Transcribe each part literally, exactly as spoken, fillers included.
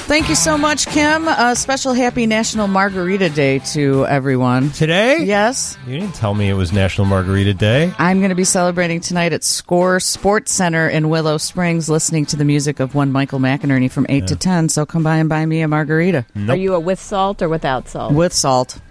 Thank you so much, Kim. A special happy National Margarita Day to everyone. Today? Yes. You didn't tell me it was National Margarita Day. I'm going to be celebrating tonight at Score Sports Center in Willow Springs, listening to the music of one Michael McInerney from eight yeah. to ten. So come by and buy me a margarita. Nope. Are you a with salt or without salt? With salt.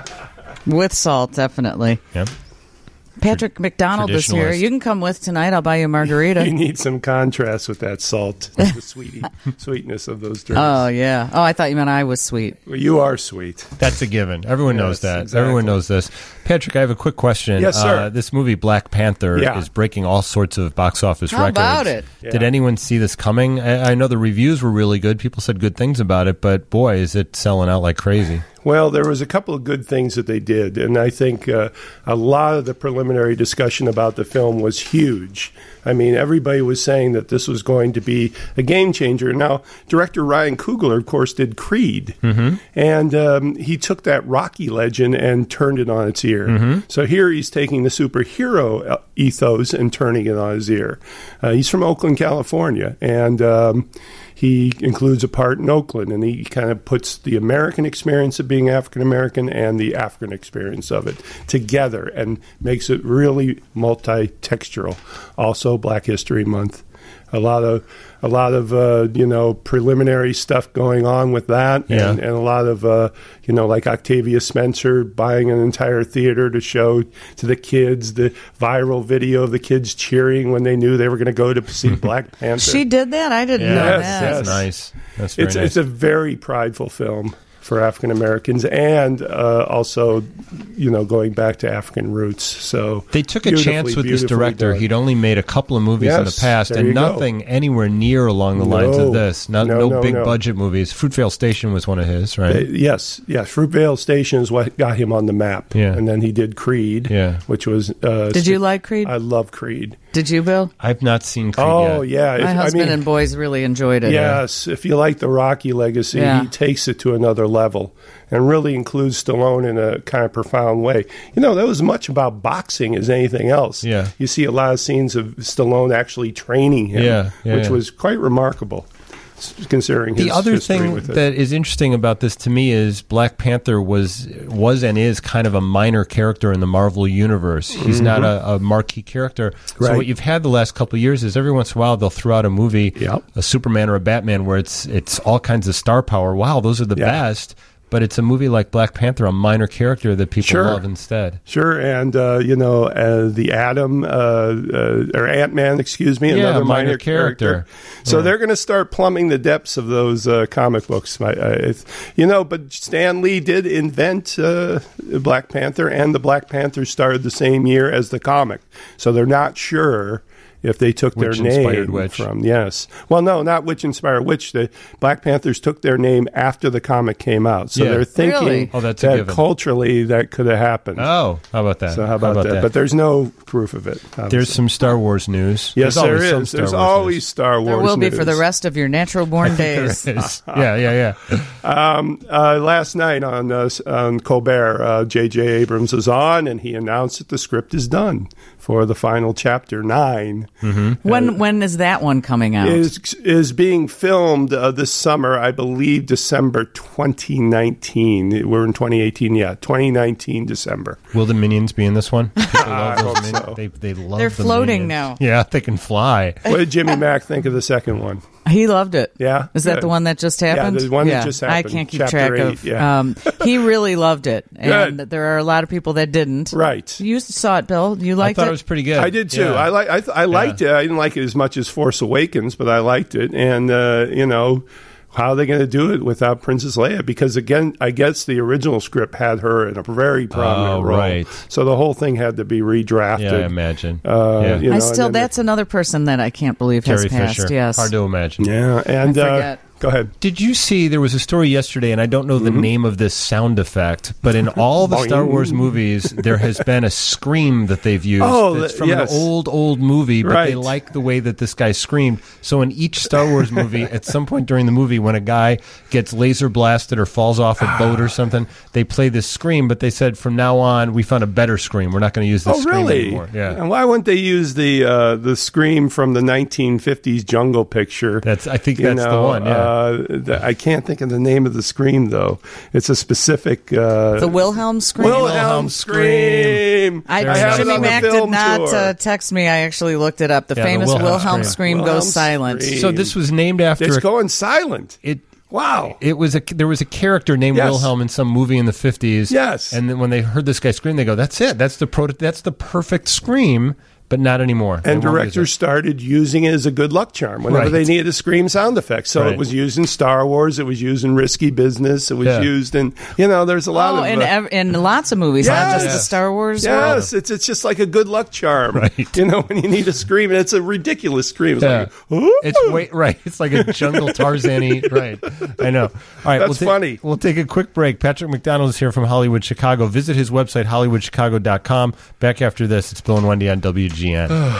With salt, definitely. Yep. Patrick McDonald is here. You can come with tonight. I'll buy you a margarita. You need some contrast with that salt, the sweetie, sweetness of those drinks. Oh, yeah. Oh, I thought you meant I was sweet. Well, you are sweet. That's a given. Everyone yes, knows that. Exactly. Everyone knows this. Patrick, I have a quick question. Yes, sir. Uh, this movie, Black Panther, yeah. is breaking all sorts of box office How records. How about it? Did yeah. anyone see this coming? I, I know the reviews were really good. People said good things about it, but boy, is it selling out like crazy. Well, there was a couple of good things that they did, and I think uh, a lot of the preliminary discussion about the film was huge. I mean, everybody was saying that this was going to be a game changer. Now, director Ryan Coogler, of course, did Creed, mm-hmm. and um, he took that Rocky legend and turned it on its ear. Mm-hmm. So here he's taking the superhero ethos and turning it on his ear. Uh, he's from Oakland, California, and um, he includes a part in Oakland, and he kind of puts the American experience of being African American and the African experience of it together and makes it really multi-textural. Also, Black History Month. A lot of a lot of uh, you know preliminary stuff going on with that, yeah. and, and a lot of uh, you know like Octavia Spencer buying an entire theater to show to the kids the viral video of the kids cheering when they knew they were going to go to see Black Panther. She did that? I didn't yeah. know yes, that. That's yes. nice. That's very it's nice. it's a very prideful film for African Americans, and uh, also, you know, going back to African roots. So they took a chance with this director. Done. He'd only made a couple of movies yes, in the past, and nothing go. anywhere near along the no, lines of this. Not, no, no, no big no. budget movies. Fruitvale Station was one of his, right? Uh, yes, yes. Fruitvale Station is what got him on the map. Yeah. And then he did Creed, yeah. which was... Uh, Did you like Creed? I love Creed. Did you, Bill? I've not seen Creed oh, yet. yeah. My if, husband I mean, and boys really enjoyed it. Yes. If you like the Rocky legacy, yeah. he takes it to another level and really includes Stallone in a kind of profound way. You know, that was much about boxing as anything else. Yeah. You see a lot of scenes of Stallone actually training him, yeah, yeah, which yeah. was quite remarkable. Considering his the other history thing with it. that is interesting about this to me is Black Panther was was and is kind of a minor character in the Marvel universe. He's mm-hmm. not a, a marquee character. Right. So what you've had the last couple of years is every once in a while they'll throw out a movie, yep. a Superman or a Batman, where it's it's all kinds of star power. Wow, those are the yeah. best. But it's a movie like Black Panther, a minor character that people sure. love instead. Sure, and, uh, you know, uh, the Atom, uh, uh, or Ant-Man, excuse me, yeah, another minor, minor character. character. So yeah. they're going to start plumbing the depths of those uh, comic books. My, uh, you know, but Stan Lee did invent uh, Black Panther, and the Black Panther started the same year as the comic. So they're not sure if they took Which their name which? from, yes. Well, no, not which inspired which. The Black Panthers took their name after the comic came out. So yeah. they're thinking really? oh, that's a that given. culturally that could have happened. Oh, how about that? So how about, how about that? that? But there's no proof of it. Obviously. There's some Star Wars news. Yes, There's there always some is. Star There's Wars always news. Star Wars There will be news. for the rest of your natural born days. There is. yeah, yeah, yeah. Um, uh, last night on, uh, on Colbert, uh, J J. Abrams was on, and he announced that the script is done for the final chapter nine. Mm-hmm. When uh, when is that one coming out? Is is being filmed uh, this summer, I believe, December twenty nineteen. We're in twenty eighteen, yeah, twenty nineteen December. Will the Minions be in this one? People love I those hope Minions. so. They they love. They're the floating Minions. now. Yeah, they can fly. What did Jimmy Mack think of the second one? He loved it. Yeah? Is that Good. the one that just happened? Yeah, the one that just happened. I can't keep Chapter track eight, of. yeah. Um, he really loved it, and Good. there are a lot of people that didn't. Right. You saw it, Bill. You I liked thought it? it was pretty good. I did too. Yeah. I like. I, th- I liked Yeah. it. I didn't like it as much as Force Awakens, but I liked it. And uh, you know, how are they going to do it without Princess Leia? Because again, I guess the original script had her in a very prominent Oh, role, right. so the whole thing had to be redrafted. Yeah, I imagine. Uh, yeah. you know, I and still. then- That's another person that I can't believe has Carrie passed. Fisher. Yes. Hard to imagine. Yeah, and I uh, forget. go ahead. Did you see there was a story yesterday, and I don't know the Mm-hmm. name of this sound effect, but in all the Star Wars movies, there has been a scream that they've used. Oh, that's the- from yes. an old, old movie, but they Right. like the way that this guy screamed. So in each Star Wars movie, at some point during the movie, when a guy gets laser blasted or falls off a boat or something, they play this scream, but they said from now on, we found a better scream. We're not going to use this Oh, scream really? anymore. Yeah. And why wouldn't they use the uh, the scream from the nineteen fifties Jungle Picture? That's. I think You that's the know, one. Yeah. Uh, the, I can't think of the name of the scream, though. It's a specific... Uh, The Wilhelm scream? Wilhelm, Wilhelm scream! I, I have it Jimmy on the Mack film did not tour. uh, text me. I actually looked it up. The Yeah, the famous Wilhelm Wilhelm, scream. scream, Wilhelm goes silent. scream. So this was named after... It's a, going silent. it, Wow. It was a there was a character named Yes. Wilhelm in some movie in the fifties. Yes. And then when they heard this guy scream, they go, "That's it. That's the pro- That's the perfect scream." But not anymore. They And won't use directors it. started using it as a good luck charm whenever Right. they needed a scream sound effect. So Right. it was used in Star Wars. It was used in Risky Business. It was Yeah. used in, you know, there's a lot Oh, of... in, uh, ev- in lots of movies, not just Yes. the Star Wars world. Yes, it's it's just like a good luck charm. Right. You know, when you need a scream, and it's a ridiculous scream. It's Yeah. like, "Ooh." It's way, right. It's like a jungle Tarzan-y. Right. I know. All right. That's we'll ta- funny. We'll take a quick break. Patrick McDonald is here from Hollywood, Chicago. Visit his website, hollywood chicago dot com. Back after this, it's Bill and Wendy on W G N.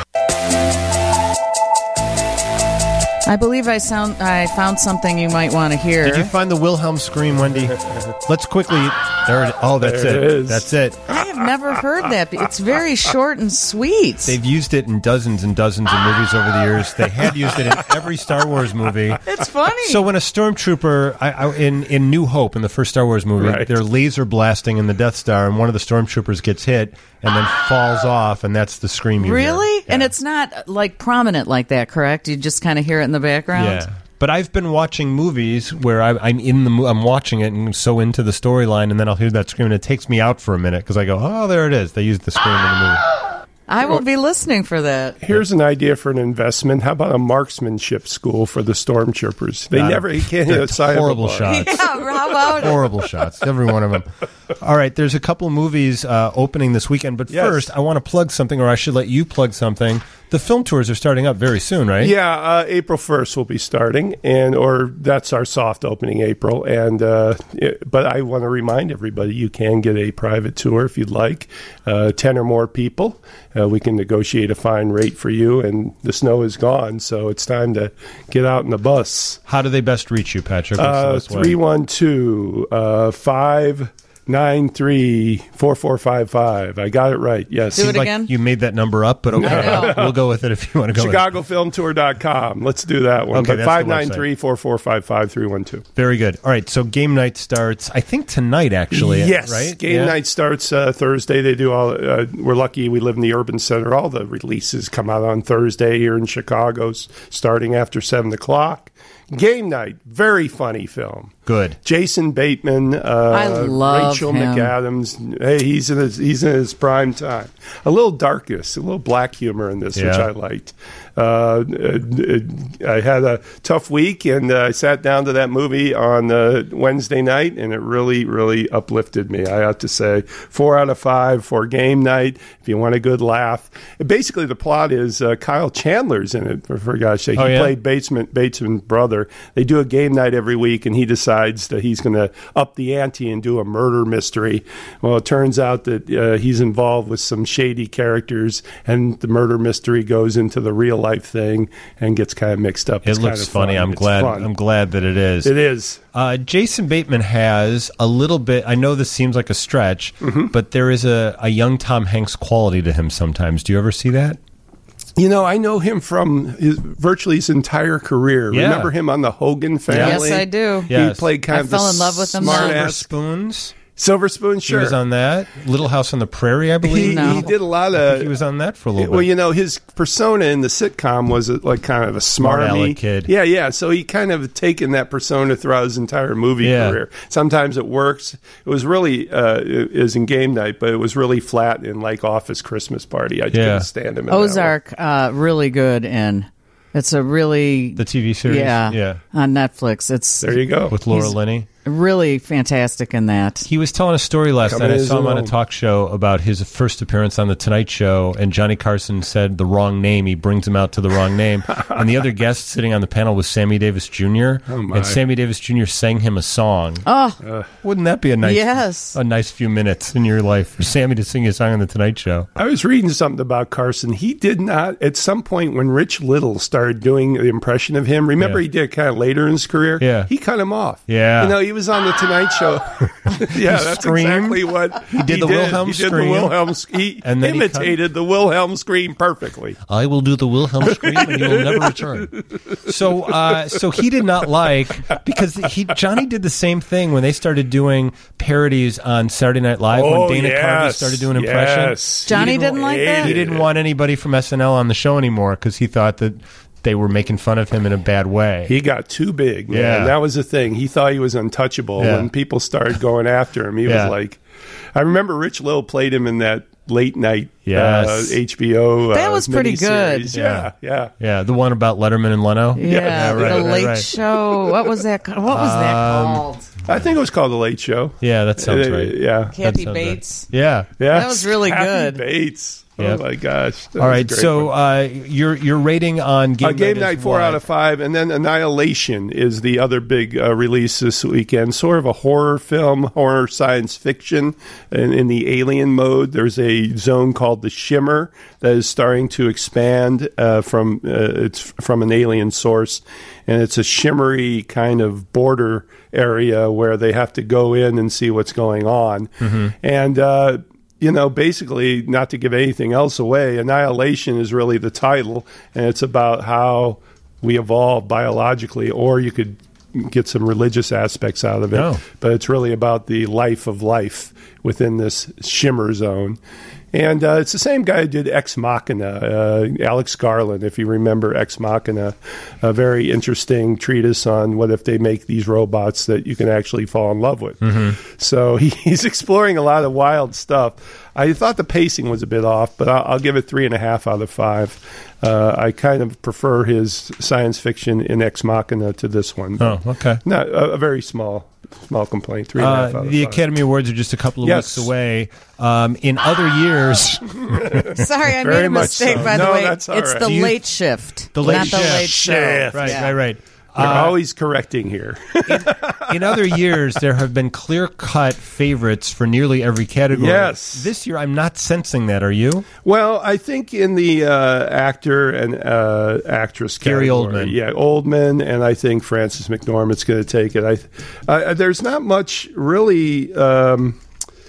I believe I sound. I found something you might want to hear. Did you find the Wilhelm scream, Wendy? Let's quickly. There it. Oh, that's There it. it is. That's it. I have never heard that. It's very short and sweet. They've used it in dozens and dozens of movies over the years. They had used it in every Star Wars movie. It's funny. So when a stormtrooper I, I, in in New Hope in the first Star Wars movie, Right. they're laser blasting in the Death Star, and one of the stormtroopers gets hit and then falls off, and that's the scream you hear. Really? Yeah. And it's not like prominent like that, correct? You just kind of hear it in the background. Yeah. But I've been watching movies where I, I'm in the, mo- I'm watching it and so into the storyline, and then I'll hear that scream, and it takes me out for a minute because I go, "Oh, there it is." They used the scream in the movie. I will be listening for that. Here's an idea for an investment. How about a marksmanship school for the stormtroopers? They Uh, never you can't they're hit a side of a horrible bar. shots. Yeah, how about it? Horrible shots, every one of them. All right, there's a couple movies uh, opening this weekend, but Yes. first, I want to plug something, or I should let you plug something. The film tours are starting up very soon, right? Yeah, uh, April first will be starting, and or that's our soft opening, April. And uh, it, but I want to remind everybody you can get a private tour if you'd like, uh, ten or more people. Uh, we can negotiate a fine rate for you, and the snow is gone, so it's time to get out in the bus. How do they best reach you, Patrick? What's the Uh, best way? three one two uh, five nine three four four five five. I got it right. Yes. Do it Seems like again? you made that number up, but okay, I know. we'll go with it if you want to go. with it. Chicago Film Tour dot com. Let's do that one. Okay, but that's the five nine three four four five five three one two. Very good. All right, so game night starts, I think tonight. Actually, Yes, right? game Yeah. night starts uh, Thursday. They do all. Uh, we're lucky we live in the urban center. All the releases come out on Thursday here in Chicago, s- starting after seven o'clock. Game night, very funny film. Good. Jason Bateman, uh, I love Rachel him. McAdams. Hey, he's in his he's in his prime time. A little darkness, a little black humor in this, which Yeah. I liked. Uh, uh, I had a tough week, and uh, I sat down to that movie on uh, Wednesday night, and it really, really uplifted me. I have to say, four out of five for game night. If you want a good laugh, basically the plot is uh, Kyle Chandler's in it. For, for gosh sake, Oh, he yeah? played Batesman Batesman's brother. They do a game night every week, and he decides that he's going to up the ante and do a murder mystery. Well, it turns out that uh, he's involved with some shady characters, and the murder mystery goes into the real life thing and gets kind of mixed up. It It's looks kind of funny. fun. I'm It's glad. fun. I'm glad that it is. It is. Uh, Jason Bateman has a little bit. I know this seems like a stretch, Mm-hmm. but there is a, a young Tom Hanks quality to him sometimes. Do you ever see that? You know, I know him from his, virtually his entire career. Yeah. Remember him on the Hogan Family? Yes, I do. Yes. He played kind I of fell the in love with him smart then. Silver ass. Spoons. Silver Spoon, sure. He was on that. Little House on the Prairie, I believe. He, No. he did a lot I of. think he was on that for a little Well, bit. you know, his persona in the sitcom was uh, like kind of a Smart smarmy aleck kid. Yeah, yeah. So he kind of taken that persona throughout his entire movie Yeah. career. Sometimes it works. It was really uh, it was in Game Night, but it was really flat in like Office Christmas Party. I couldn't stand him. In Ozark, uh, really good, and it's a really The T V series. yeah, yeah, on Netflix. It's That one. There you go. with Laura He's- Linney. really fantastic in that. He was telling a story last Coming night. I in saw him his on a own. talk show about his first appearance on The Tonight Show, and Johnny Carson said the wrong name. He brings him out to the wrong name. And the other guest sitting on the panel was Sammy Davis Junior Oh, my. And Sammy Davis Junior sang him a song. Oh, Wouldn't that be a nice, yes. a nice few minutes in your life for Sammy to sing a song on The Tonight Show? I was reading something about Carson. He did not, at some point when Rich Little started doing the impression of him, remember Yeah. he did kind of later in his career? Yeah. He cut him off. Yeah. You know, he was on the Tonight Show. Yeah, that's screamed. exactly what He did the Wilhelm he did scream. the Wilhelm sc- He And then he imitated the Wilhelm scream perfectly. I will do the Wilhelm scream, and you will never return. So, uh, so he did not like because he Johnny did the same thing when they started doing parodies on Saturday Night Live Oh, when Dana yes, Carvey started doing impressions. yes. Johnny He didn't like hate that? He didn't want anybody from S N L on the show anymore because he thought that they were making fun of him in a bad way. He got too big, man. Yeah. That was the thing. He thought he was untouchable. Yeah. When people started going after him, he Yeah. was like, I remember Rich Lill played him in that late night Yes. uh, H B O. That uh, was pretty good. miniseries. Yeah, yeah. yeah, the one about Letterman and Leno. Yeah, right, the right, Late right. Show. What was that? What was that called? I think it was called The Late Show. Yeah, that sounds Uh, right. Yeah. Kathy sounds right. Bates. Yeah. Yeah. That was really Kathy good. Bates. Yep. Oh my gosh. That All was right, a great so one. uh, your your rating on Game Uh, game Night, night, is four what? out of five, and then Annihilation is the other big uh, release this weekend. Sort of a horror film, horror science fiction, in, in the alien mode. There's a zone called the Shimmer that is starting to expand uh, from uh, it's from an alien source, and it's a shimmery kind of border area where they have to go in and see what's going on, Mm-hmm. and. Uh, You know, basically, not to give anything else away, Annihilation is really the title, and it's about how we evolve biologically, or you could get some religious aspects out of it. Oh. But it's really about the life of life within this shimmer zone. And uh, it's the same guy who did Ex Machina, uh, Alex Garland, if you remember Ex Machina, a very interesting treatise on what if they make these robots that you can actually fall in love with. So he, he's exploring a lot of wild stuff. I thought the pacing was a bit off, but I'll, I'll give it three and a half out of five. Uh, I kind of prefer his science fiction in Ex Machina to this one. Oh, okay. Not a, a very small, small complaint. Three and a half Uh, out of the five. Academy Awards are just a couple of Yes. weeks away. Um, in other years, Sorry, I Very made a much mistake, so. by No, the way. that's all It's right. the Do you- late shift. The Late not the Shift. late show. Shift. right, Yeah. right, right. You're Uh, always correcting here. in other years, there have been clear-cut favorites for nearly every category. Yes. This year, I'm not sensing that. Are you? Well, I think in the uh, actor and uh, actress Gary category, Oldman. yeah, Oldman, and I think Frances McDormand's going to take it. I, uh, there's not much really. Um,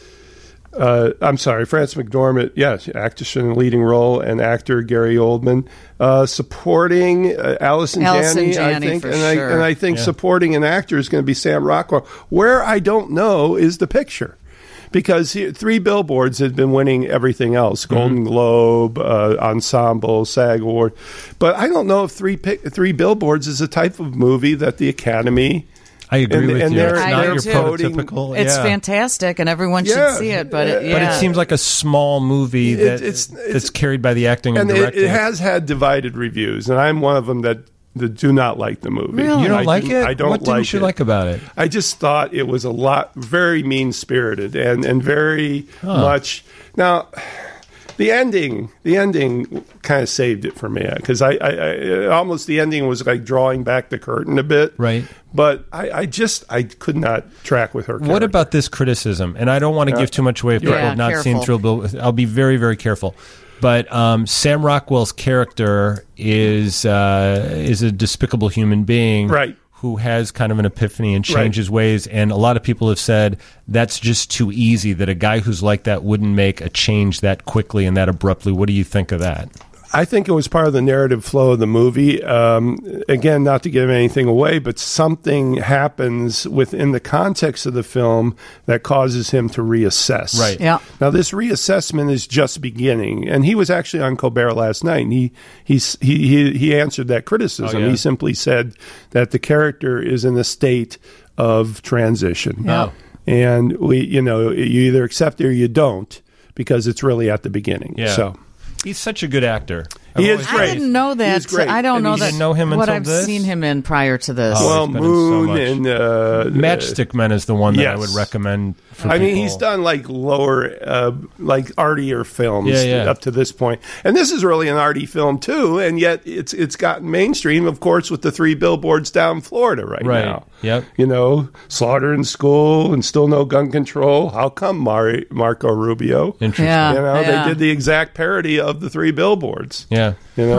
uh, I'm sorry, Frances McDormand. Yes, actress in a leading role, and actor Gary Oldman. Uh, supporting uh, Allison, Allison Janney, I Janney, think, for and I sure. and I think Yeah. supporting an actor is going to be Sam Rockwell. Where I don't know is the picture. Because he, Three Billboards had been winning everything else, Golden Globe, uh, Ensemble, SAG Award. But I don't know if Three Pi- Three Billboards is a type of movie that the Academy... I agree And- with and you. they're- It's I not do your too. prototypical. It's yeah. fantastic, and everyone Yeah. should see it. But it, Yeah. But yeah. it seems like a small movie It- that it's- that's it's- carried by the acting and, And it, directing. it has had divided reviews, and I'm one of them that, that do not like the movie. Really? you don't I like do- it? I don't what didn't like you it. like about it? I just thought it was a lot, very mean spirited and, and very much. Now, the ending, the ending kind of saved it for me because I, I, I almost the ending was like drawing back the curtain a bit. Right. But I, I just I could not track with her. What character. about this criticism? And I don't want to give too much away if people Yeah, have not careful. seen Thrill Bill. I'll be very, very careful. But um, Sam Rockwell's character is uh, is a despicable human being, Right. who has kind of an epiphany and Right. changes ways. And a lot of people have said that's just too easy, that a guy who's like that wouldn't make a change that quickly and that abruptly. What do you think of that? I think it was part of the narrative flow of the movie. Um, again, not to give anything away, but something happens within the context of the film that causes him to reassess. Right. Yeah. Now, this reassessment is just beginning, and he was actually on Colbert last night, and he he's, he, he he answered that criticism. Oh, yeah. He simply said that the character is in a state of transition. Yeah. And we, you know, you either accept it or you don't, because it's really at the beginning. Yeah. So. He's such a good actor. He I've is always- I great. didn't know He that. is great. I don't And know you that. didn't know him what until I've this? seen him in prior to this. Oh, Well, he's been in so Moon much. and uh, Matchstick Men is the one that I Yes. would recommend for I mean, people. he's done like lower, uh, like artier films Yeah, yeah. up to this point, and this is really an arty film too. And yet, it's it's gotten mainstream, of course, with the Three Billboards Down Florida right, Right. now. Yep. You know, Slaughter in School and Still No Gun Control. How come Mari- Marco Rubio? Interesting. Yeah. You know, yeah. they did the exact parody of the Three Billboards. Yeah. You know,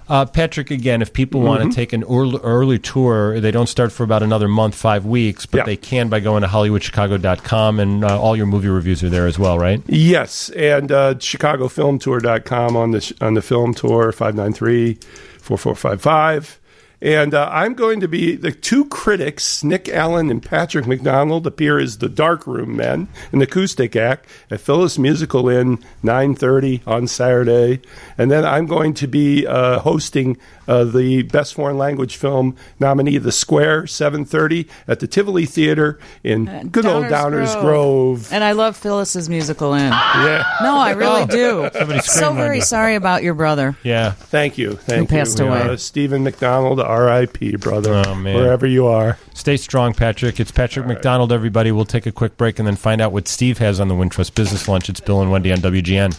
Uh, Patrick, again, if people mm-hmm. want to take an early, early tour, they don't start for about another month, five weeks, but yeah. they can by going to Hollywood Chicago dot com, and uh, all your movie reviews are there as well, right? Yes, and uh, Chicago Film Tour dot com on the on the film tour, five nine three, four four five five. And uh, I'm going to be, the two critics, Nick Allen and Patrick McDonald, appear as the Darkroom Men, an acoustic act at Phyllis Musical Inn, nine thirty on Saturday. And then I'm going to be uh, hosting uh, the Best Foreign Language Film nominee, The Square, seven thirty at the Tivoli Theater in uh, good Downers old Downers Grove. Grove. And I love Phyllis's Musical Inn. Yeah. No, I really do. Somebody so very sorry about your brother. Yeah. Thank you. Thank Who you. passed away. Uh, Stephen McDonald, R I P, brother. Oh, man. Wherever you are. Stay strong, Patrick. It's Patrick All McDonald, right. everybody. We'll take a quick break and then find out what Steve has on the Wintrust Business Lunch. It's Bill and Wendy on W G N.